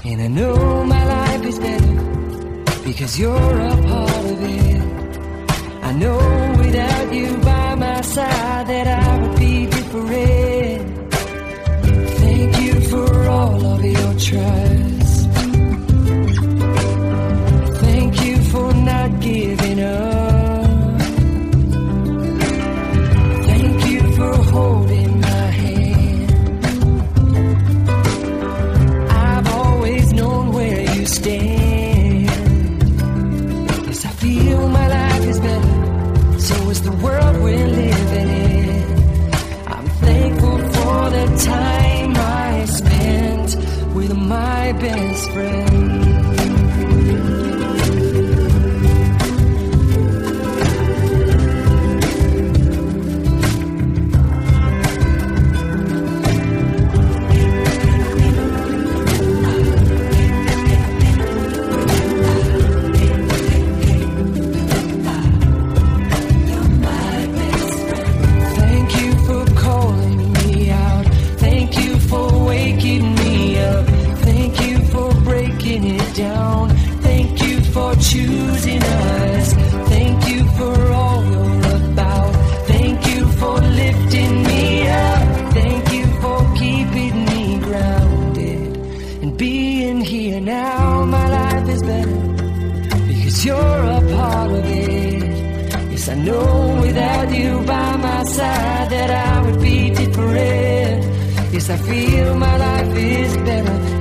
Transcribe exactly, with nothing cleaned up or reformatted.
And I know my life is better because you're a part of it. I know without you by my side that I would be different. Thank you for all of your trust. Thank you for not giving up. Thank you for holding my hand. I've always known where you stand. Yes, I feel my life is better, so is the world we're living in. I'm thankful for the time I spent with my best friend. Down. Thank you for choosing us. Thank you for all you're about. Thank you for lifting me up. Thank you for keeping me grounded and being here now. My life is better because you're a part of it. Yes, I know without you by my side that I would be different. Yes, I feel my life is better